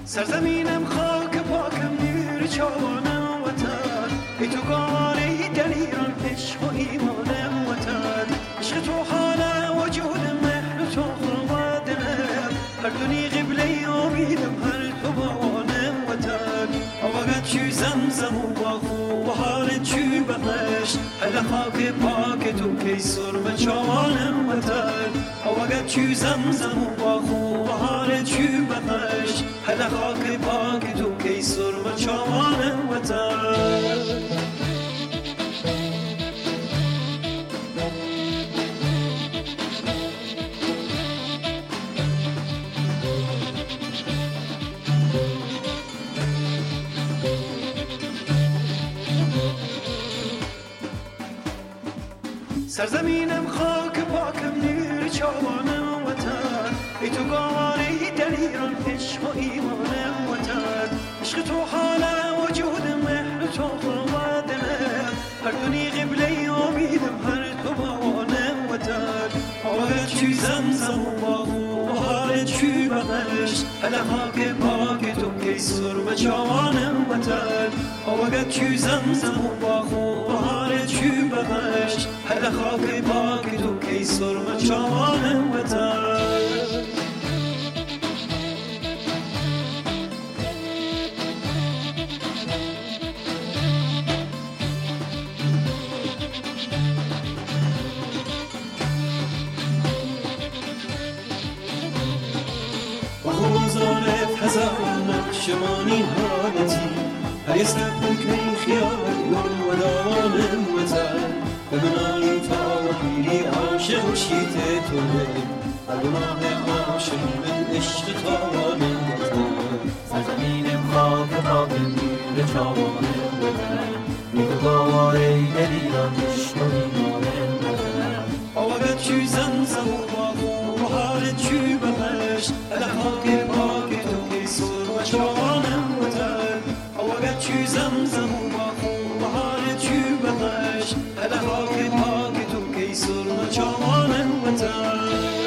سرزمینم خاک پاکم نور چوانم وطن ای تو گاره دلیران عشق و ایمانم وطن عشق تو حال وجود مهر تو خرمادنم هر دنی قبله امیدم هر تو بوانم وطن آوگت چو زمزم و باخو و حال چو بخش هل خاک پاک تو کی سرم چوانم وطن آوگت چو زمزم و باخو و حال چو بخش هل خاک پاک تو کی سرم چوانم وطن سرزمینم خاک پاکم نور چوانم وطن ای تو گاره دلیران عشق و ایمانم وطن عشق تو حال وجود مهر تو خرمادنم هر دنی قبله امیدم هر تو بوانم وطن آوگت چو زمزم و باخو و حال چو بخش هل خاک پاک تو کی سرم چوانم وطن آوگت چو زمزم و باخو و حال چو بخش هل خاک پاک تو کی سرم چوانم وطن بخوزارت هزاران نقشمانی حالتی هر یستبون که خیال و دوانم وطن به منالی تا پیری عاشق شیت تو هر گناه عاشق من عشق توانم وطن سرزمینم خاک پاکم نور چوانم وطن ای تو گاره دلیران عشق و ایمانم وطن آوگت چو زمزم و باخو و حال چو بخش هل خاک پاک تو کی سرم چوانم وطن آوگت چو زمزم و باخو و حال چو بخش هل خاک پاک تو کی سرم چوانم وطن